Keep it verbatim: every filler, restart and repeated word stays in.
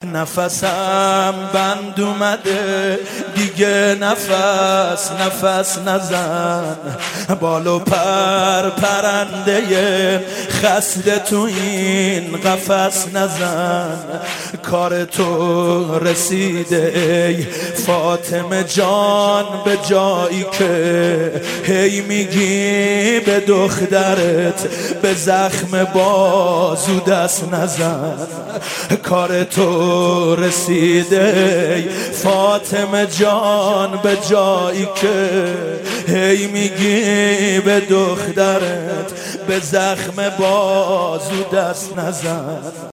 نفسم بند اومده دیگه، نفس نفس نزن، بال و پر پرنده خسته تو این قفس نزن. کار تو رسیده ای فاطمه جان به جایی که هی میگی به دخترت به زخم بازو دست نزن. کار تو رسیده ای فاطمه جان به جایی که هی میگی به دخترت به زخم بازو دست نزن.